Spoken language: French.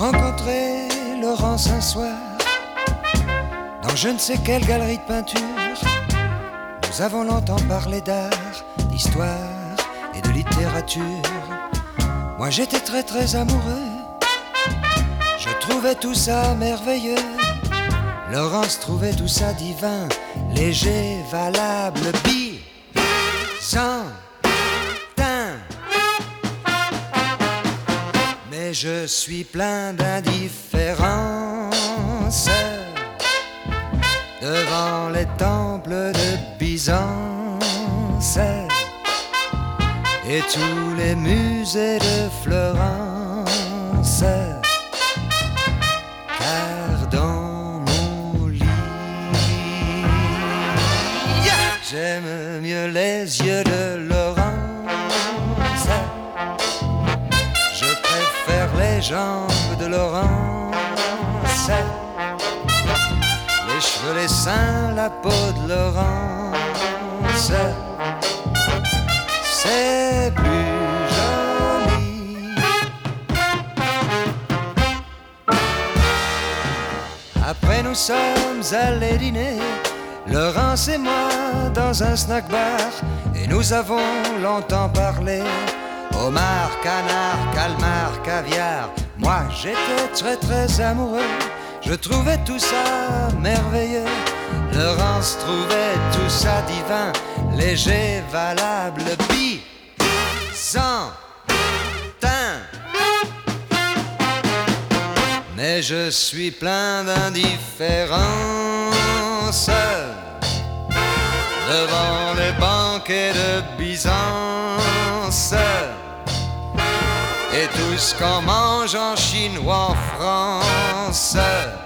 rencontré Laurence un soir dans je ne sais quelle galerie de peinture. Nous avons longtemps parlé d'art, d'histoire et de littérature. Moi j'étais très très amoureux, je trouvais tout ça merveilleux. Laurence trouvait tout ça divin, léger, valable, byzantin. Mais je suis plein d'indifférence devant les temples de Byzance et tous les musées de Florence. Car dans mon lit, j'aime mieux les yeux de Laurence. Je préfère les jambes de Laurence, les cheveux, les seins, la peau de Laurence. C'est plus joli. Après nous sommes allés dîner, Laurence et moi, dans un snack bar, et nous avons longtemps parlé. Homard, canard, calmar, caviar. Moi j'étais très très amoureux, je trouvais tout ça merveilleux. Laurence trouvait tout ça divin, léger, valable, byzantin. Mais je suis plein d'indifférence devant les banquets de Byzance et tout ce qu'on mange en Chine ou en France.